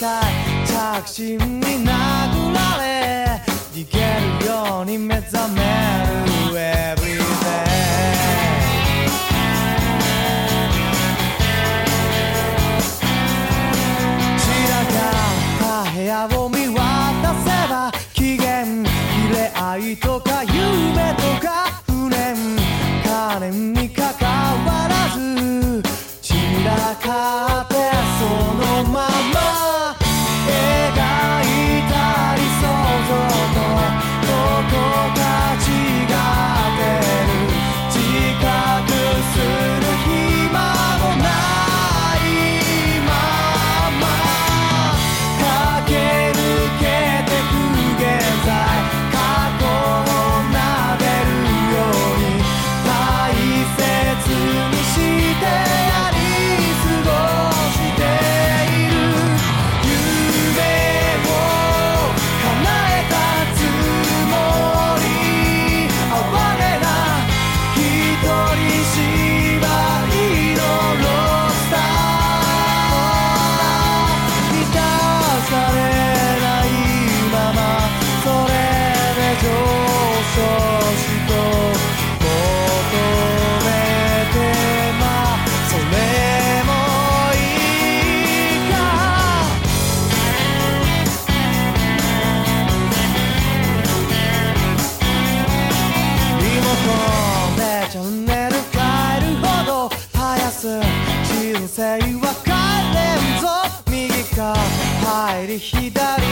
たい着信に殴られ逃げるように目覚める Everyday 散らかった部屋を見渡せば機嫌切れ合いとか夢とか不念金にかかわらず散らかってそのまま描いた理想像とどこか違ってる自覚する暇もないまま駆け抜けてく現在過去を撫でるように大切にしてやり過ごしている夢を叶えたつもり哀れな一人芝居のロスター満たされないままそれで上昇しと求めてまあそれもいいかリモコンでチャンネル変えるほど速す人生は変えれんぞ右か入り左